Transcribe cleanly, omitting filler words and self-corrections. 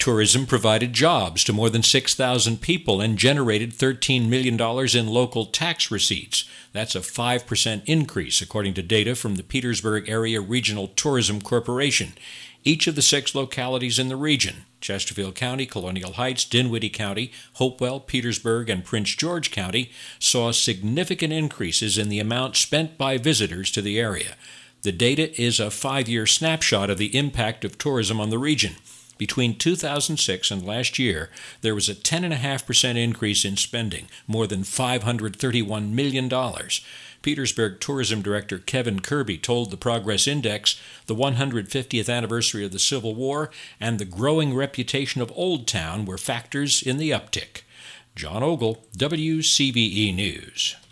tourism provided jobs to more than 6,000 people and generated $13 million in local tax receipts. That's a 5% increase, according to data from the Petersburg Area Regional Tourism Corporation. Each of the 6 localities in the region, Chesterfield County, Colonial Heights, Dinwiddie County, Hopewell, Petersburg, and Prince George County, saw significant increases in the amount spent by visitors to the area. The data is a 5-year snapshot of the impact of tourism on the region. Between 2006 and last year, there was a 10.5% increase in spending, more than $531 million. Petersburg Tourism Director Kevin Kirby told the Progress Index the 150th anniversary of the Civil War and the growing reputation of Old Town were factors in the uptick. John Ogle, WCBE News.